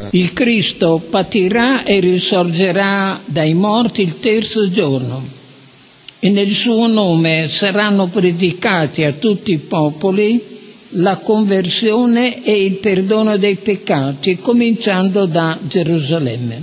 Il Cristo patirà e risorgerà dai morti il terzo giorno, e nel suo nome saranno predicati a tutti i popoli la conversione e il perdono dei peccati, cominciando da Gerusalemme.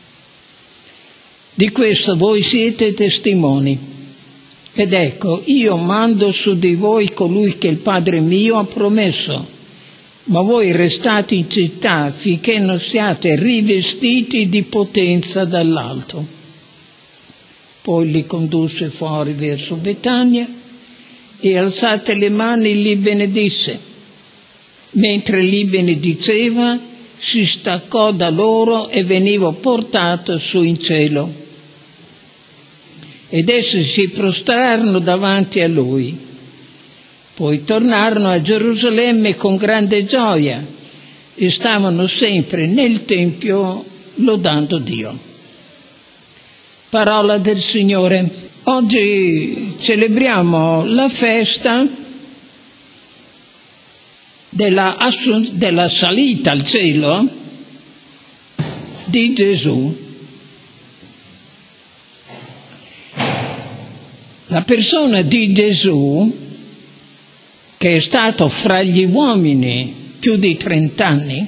Di questo voi siete testimoni. Ed ecco, io mando su di voi colui che il Padre mio ha promesso, ma voi restate in città finché non siate rivestiti di potenza dall'alto. Poi li condusse fuori verso Betania e alzate le mani li benedisse. Mentre li benediceva, si staccò da loro e veniva portato su in cielo. Ed essi si prostrarono davanti a lui. Poi tornarono a Gerusalemme con grande gioia e stavano sempre nel Tempio lodando Dio. Parola del Signore. Oggi celebriamo la festa della salita al cielo di Gesù. La persona di Gesù, che è stato fra gli uomini più di 30 anni,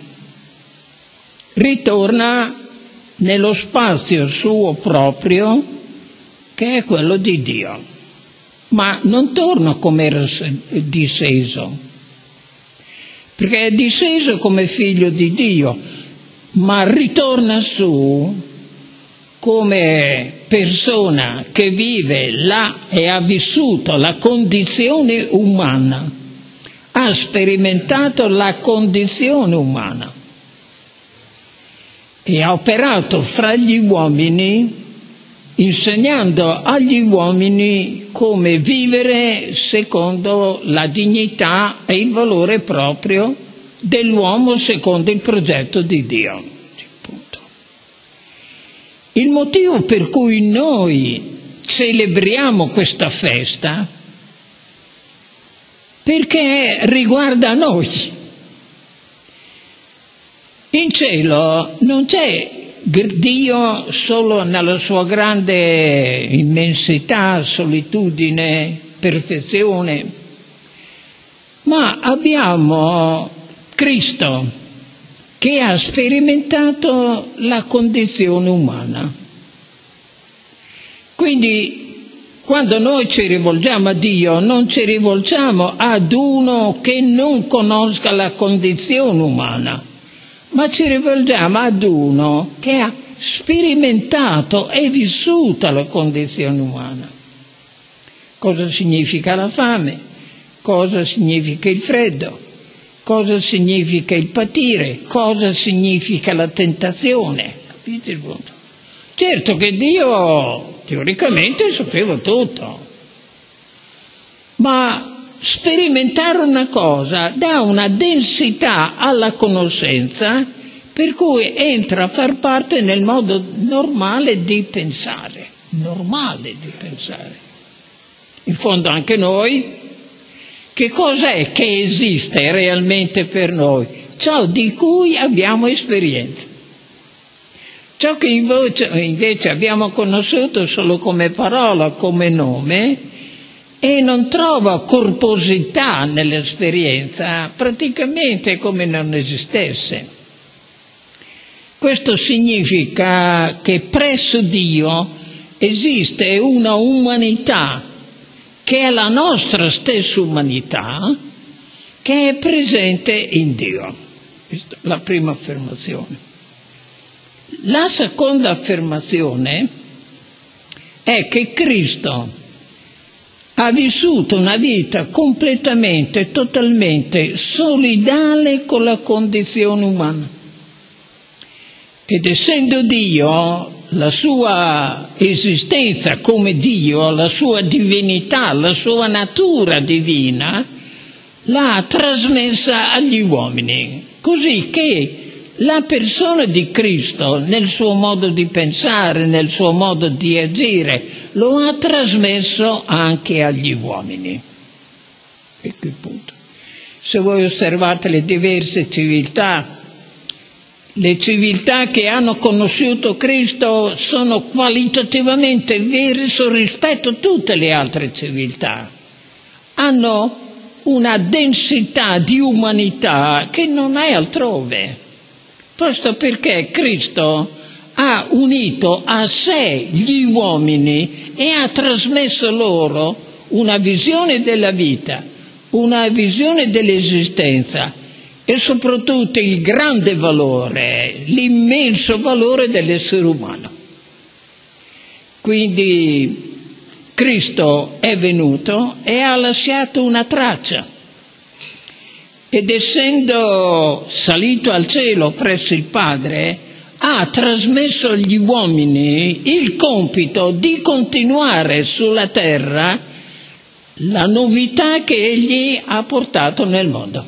ritorna nello spazio suo proprio, che è quello di Dio. Ma non torna come era disceso, perché è disceso come figlio di Dio, ma ritorna su come persona che vive là e ha vissuto la condizione umana, ha sperimentato la condizione umana e ha operato fra gli uomini, insegnando agli uomini come vivere secondo la dignità e il valore proprio dell'uomo secondo il progetto di Dio. Il motivo per cui noi celebriamo questa festa, perché riguarda noi. In cielo non c'è Dio solo nella sua grande immensità, solitudine, perfezione, ma abbiamo Cristo che ha sperimentato la condizione umana. Quindi quando noi ci rivolgiamo a Dio non ci rivolgiamo ad uno che non conosca la condizione umana, ma ci rivolgiamo ad uno che ha sperimentato e vissuto la condizione umana. Cosa significa la fame? Cosa significa il freddo? Cosa significa il patire? Cosa significa la tentazione? Capite il punto? Certo che Dio teoricamente sapeva tutto, ma sperimentare una cosa dà una densità alla conoscenza per cui entra a far parte nel modo normale di pensare. In fondo anche noi, che cos'è che esiste realmente per noi? Ciò di cui abbiamo esperienza. Ciò che invece abbiamo conosciuto solo come parola, come nome, e non trova corposità nell'esperienza, praticamente è come non esistesse. Questo significa che presso Dio esiste una umanità che è la nostra stessa umanità, che è presente in Dio. Questa è la prima affermazione. La seconda affermazione è che Cristo ha vissuto una vita completamente, totalmente solidale con la condizione umana. Ed essendo Dio, la sua esistenza come Dio, la sua divinità, la sua natura divina, l'ha trasmessa agli uomini, così che la persona di Cristo, nel suo modo di pensare, nel suo modo di agire, lo ha trasmesso anche agli uomini. Ecco il punto. Se voi osservate le diverse civiltà, Le civiltà che hanno conosciuto Cristo sono qualitativamente vere rispetto a tutte le altre civiltà. Hanno una densità di umanità che non è altrove. Questo perché Cristo ha unito a sé gli uomini e ha trasmesso loro una visione della vita, una visione dell'esistenza e soprattutto il grande valore, l'immenso valore dell'essere umano. Quindi Cristo è venuto e ha lasciato una traccia ed essendo salito al cielo presso il Padre ha trasmesso agli uomini il compito di continuare sulla terra la novità che egli ha portato nel mondo.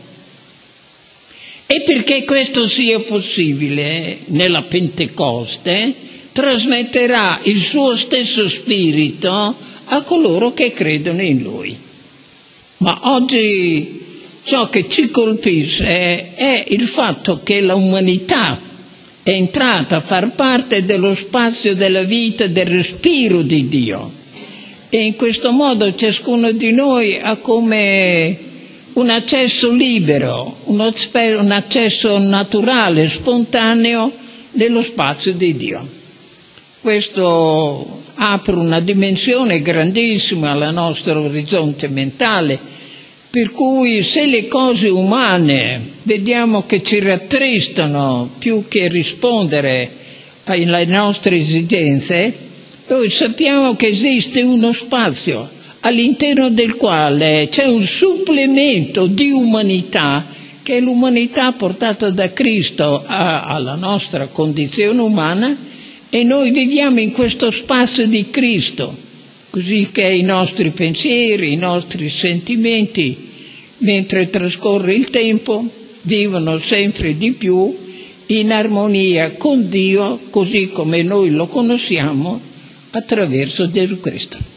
E perché questo sia possibile, nella Pentecoste trasmetterà il suo stesso spirito a coloro che credono in Lui. Ma oggi ciò che ci colpisce è il fatto che l'umanità è entrata a far parte dello spazio della vita, del respiro di Dio. E in questo modo ciascuno di noi ha come un accesso libero, un accesso naturale, spontaneo nello spazio di Dio. Questo apre una dimensione grandissima al nostro orizzonte mentale, per cui se le cose umane vediamo che ci rattristano più che rispondere alle nostre esigenze, noi sappiamo che esiste uno spazio all'interno del quale c'è un supplemento di umanità, che è l'umanità portata da Cristo alla nostra condizione umana, e noi viviamo in questo spazio di Cristo, così che i nostri pensieri, i nostri sentimenti, mentre trascorre il tempo, vivono sempre di più in armonia con Dio, così come noi lo conosciamo attraverso Gesù Cristo.